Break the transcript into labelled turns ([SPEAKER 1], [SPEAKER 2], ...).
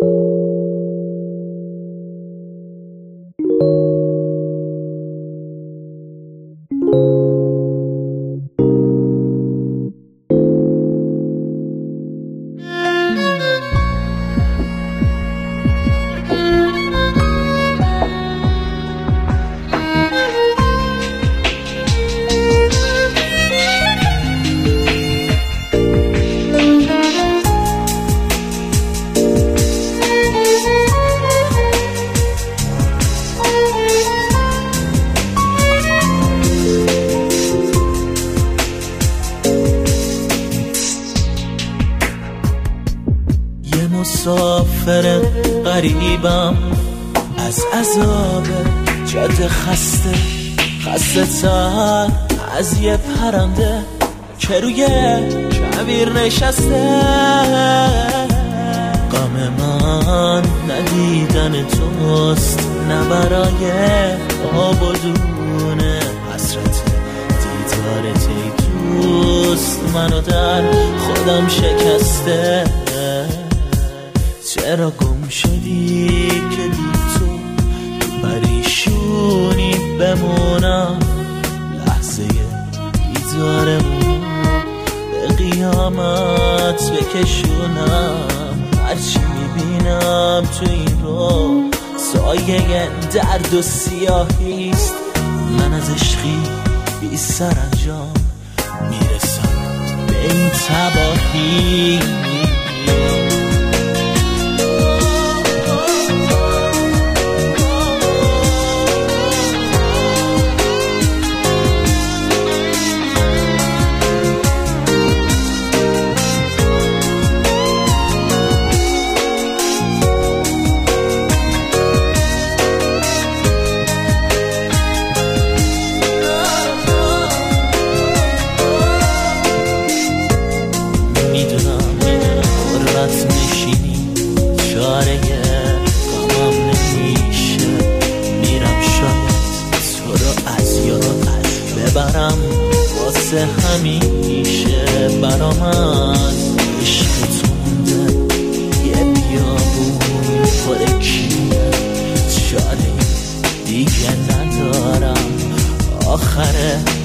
[SPEAKER 1] مسافر غریبم از عذاب جاده خسته تر از یه پرنده که روی کویر نشسته. غم من ندیدن توست، نه برای آب و دونه حسرت دیدارت ای دوست منو در خودم شکسته. چرا گم شدی که بی تو پریشونی بمونم؟ لحظه دیدارمون به قیامت بکشونم. هرچی میبینم تو این رو سایه درد و سیاهیست. من از عشقی بی سرانجام میرسم به این تباهی. برم واسه همیشه برام از عشق تو مونده یه بیابون پر کینه. چاره دیگه ندارم، آخره